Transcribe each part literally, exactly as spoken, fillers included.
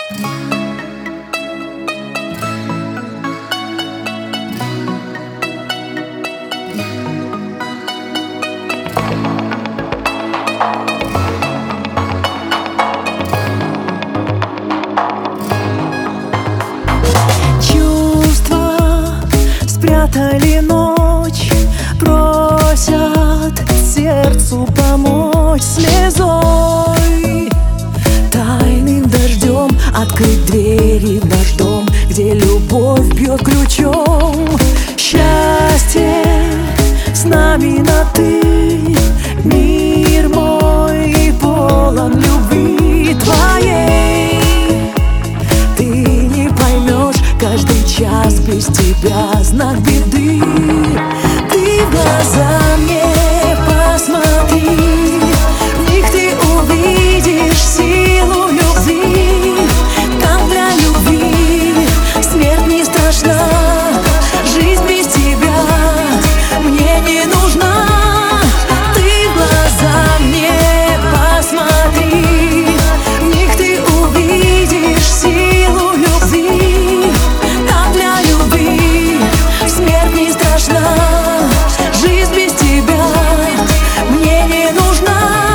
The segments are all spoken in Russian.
Спрятали ночь, просят сердцу помочь слезой, тайным дождем открыть двери в наш дом, где любовь бьет ключом. Счастье с нами на ты, мир мой полон любви твоей. Ты не поймешь, каждый час без тебя знак беды. Ты в глаза мне посмотри, в них ты увидишь силу любви. Там для любви смерть не страшна, жизнь без тебя мне не нужна. Ты в глаза мне посмотри, в них ты увидишь силу любви. Там для любви смерть не страшна, жизнь без тебя мне не нужна.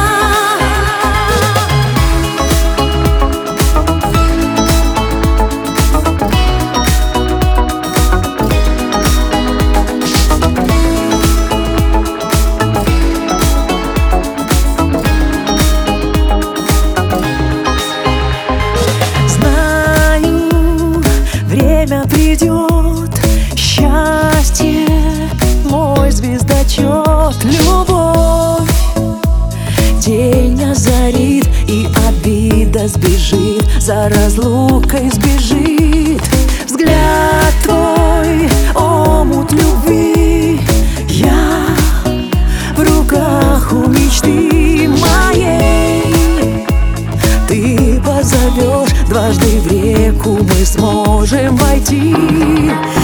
Знаю, время придет, счастье мой звездочет. Любовь день озарит, и обида сбежит, за разлукой сбежит. Взгляд твой омут любви, я в руках у мечты моей. Ты позовешь дважды в реку, мы сможем войти.